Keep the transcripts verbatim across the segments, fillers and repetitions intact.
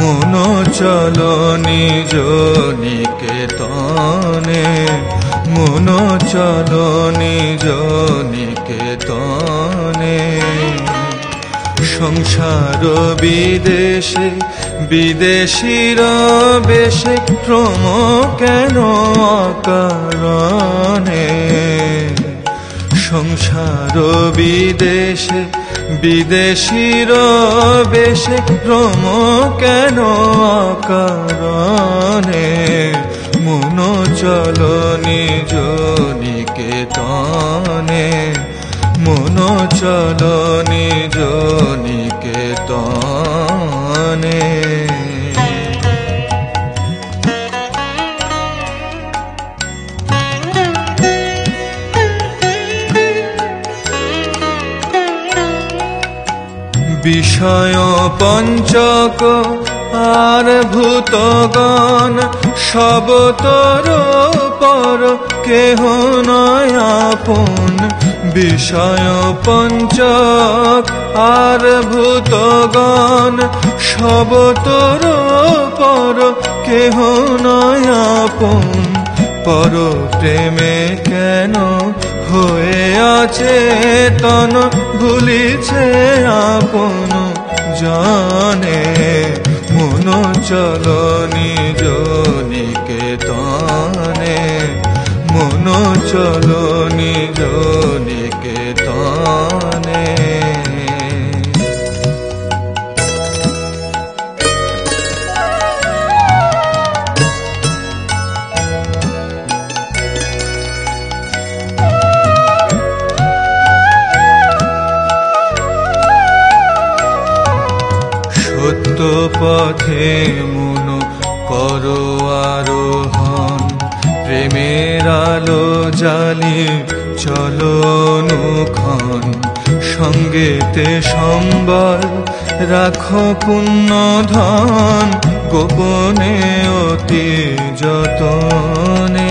মন চলো নিজ নিকেতনে, মন চলো নিজ নিকেতনে। সংসার বিদেশে বিদেশীর বেশে ভ্রম কেন অকারণে। সংসার বিদেশে বিদেশীর বেশে ভ্রম কেন অকারণে। মন চলো নিজ নিকেতনে, মন চলো নিজ নিকেতনে। বিষয় পঞ্চক আর ভূতগণ সবতর পর কেহ নয় আপন। বিষয় পঞ্চক আর ভূতগণ সবতর পর কেহ নয় আপন। পর প্রেমে কেন হয়ে অচেতন ভুলিছে আপন জানে। মন চলো নিজ নিকেতনে, মন চলো নিজ নিকেতনে। সত্য পথে মন করো আরোহণ, প্রেমের আলো জালি চলো অনুক্ষণ। সঙ্গেতে সম্বল রাখো পুণ্য ধন, গোপনে অতি যতনে।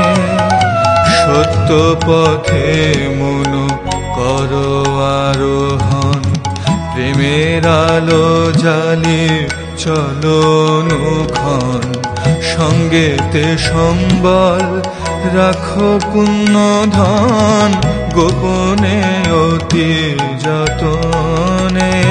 সত্য পথে মন করো আরোহণ, প্রেমের আলো জালি চলো অনুক্ষণ। সঙ্গেতে সম্বল রাখো পুণ্য ধন, গোপনে অতি যতনে।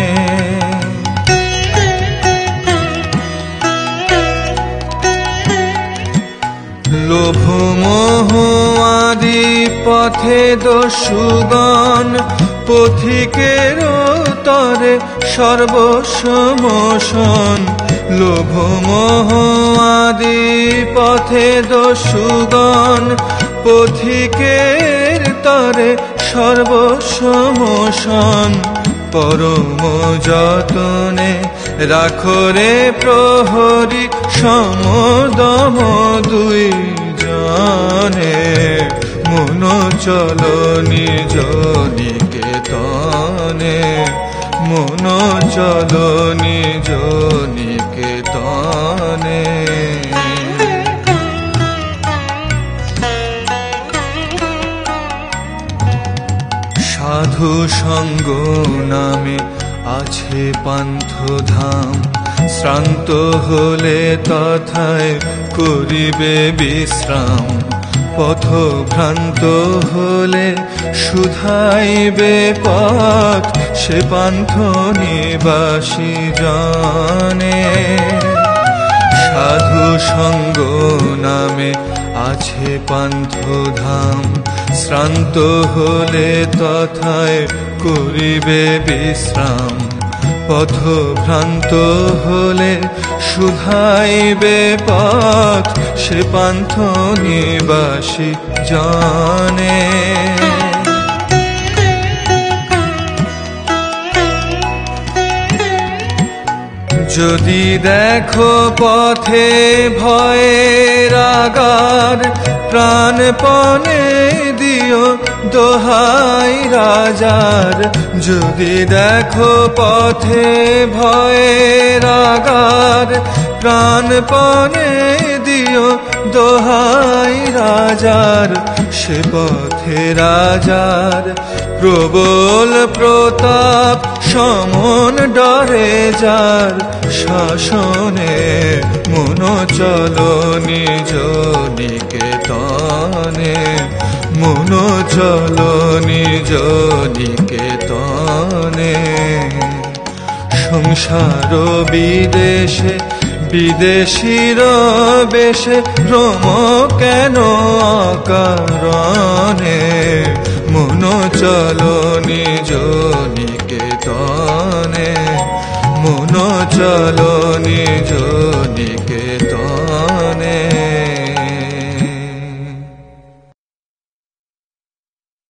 লোভ মোহ আদি পথে দস্যুগণ, পথিকের তরে সর্বস্ব মোশন। লোভ মোহ আদি পথে দস্যুগণ, পথিকের তরে সর্বস্ব মোশন। পরম যতনে রাখো রে প্রহরী সমদম দুই জনে। মন চলো নিজ নিকেতনে, মন চলো নিজ নিকেতনে। সাধু সঙ্গ নামে আছে পান্থধাম, শ্রান্ত হলে তথায় করিবে বিশ্রাম। পথভ্রান্ত হলে শুধাইবে পথ, সে পান্থ নিবাসী জানে। সাধু সঙ্গ নামে আছে পান্থধাম, শ্রান্ত হলে তথায় করিবে বিশ্রাম। পথভ্রান্ত হলে শুধাইবে পথ, সে পান্থ নিবাসী জানে। যদি দেখো পথে ভয়ের আগার, প্রাণপণে দিও দোহাই রাজার। যদি দেখো পথে ভয়ের আগার, প্রাণপণে দিও দোহাই রাজার, সে পথে রাজার প্রবল প্রতাপ সমন ডরে যার, শাসনে মন চলো নিজ নিকেতনে, মন চলো নিজ নিকেতনে। সংসার বিদেশে বিদেশীর বেশে ভ্রম কেন অকারণে, মন চলো নিজ নিকেতনে, মন চলো নিজ নিকেতনে।